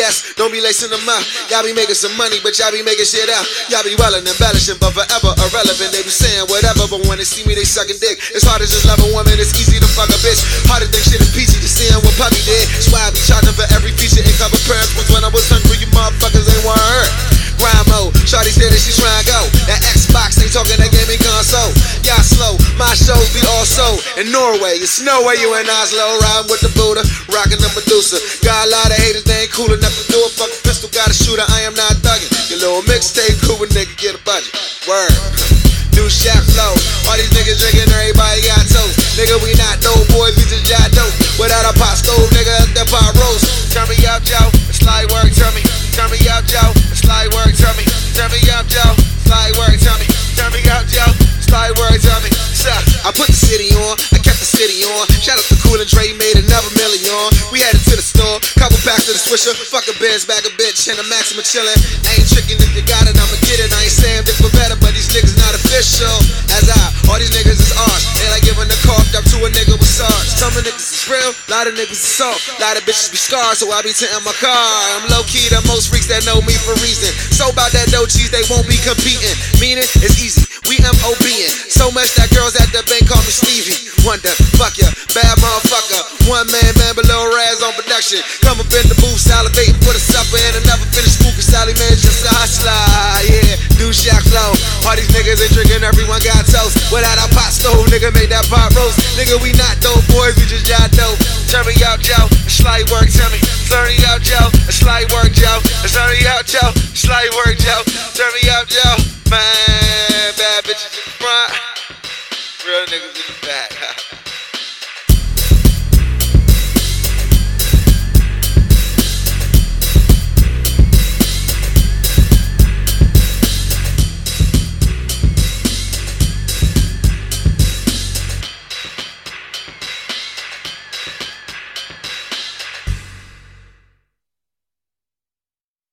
BS, don't be lacing them up. Y'all be making some money, but y'all be making shit out. Y'all be wildin' and embellishing, but forever irrelevant. They be saying whatever, but when they see me, they sucking dick. It's hard to just love a woman, it's easy to fuck a bitch. Hard to think shit is peachy, just seeing what puppy did. That's why I be charging for every feature and cover parents. Was when I was hungry, you motherfuckers ain't want hurt. Grind mode, shawty said that she tryna go. That Xbox ain't talking that gaming console. Y'all slow, my shows be all so. In Norway, it's no way you in Oslo. Riding with the Buddha, rocking the Medusa. Got a lot of haters, they ain't cool enough to do a fucking pistol. Got a shooter, I am not thugging. Your little mixtape cool, but nigga get a budget. Word. New Shack flow. All these niggas drinking, everybody got toast. Nigga, we not no boys, we just jot dope. Without a pot stove, nigga, that pot roast. Turn me up, Joe. It's light work, turn me. Turn me up, Joe. It's light work, turn me. Turn me up, Joe. It's light work, turn me. Turn me up, Joe. It's light work, turn me. I put the city on, I kept the city on. Shout out to Cool and Dre, made another million. We headed to the store, couple packs of the Swisher. Fuck a Benz, bag a bitch, and a Maxima chillin'. I ain't tricking, if you got it, I'ma get it. I ain't saying this for better, but these niggas not official. All these niggas is arse. They like giving a cough up to a nigga with SARS. Some of niggas is real, a lot of niggas is soft. A lot of bitches be scarred, so I be tinting my car. I'm low key, the most freaks that know me for reason. So about that dough cheese, they won't be competing. Meaning, it's easy, we MOBing. So much that girls at the bank call me Stevie Wonder. Fuck ya, bad motherfucker. One man below Raz on production. Come up in the booth, salivating for the supper. And another finish spook, Sally man just a hustler. Yeah, New Shack flow. All these niggas ain't drinking, everyone got toast. Without a pot stove, nigga make that pot roast. Nigga, we not dope boys, we just jot dope. Turn me up, Joe. It's like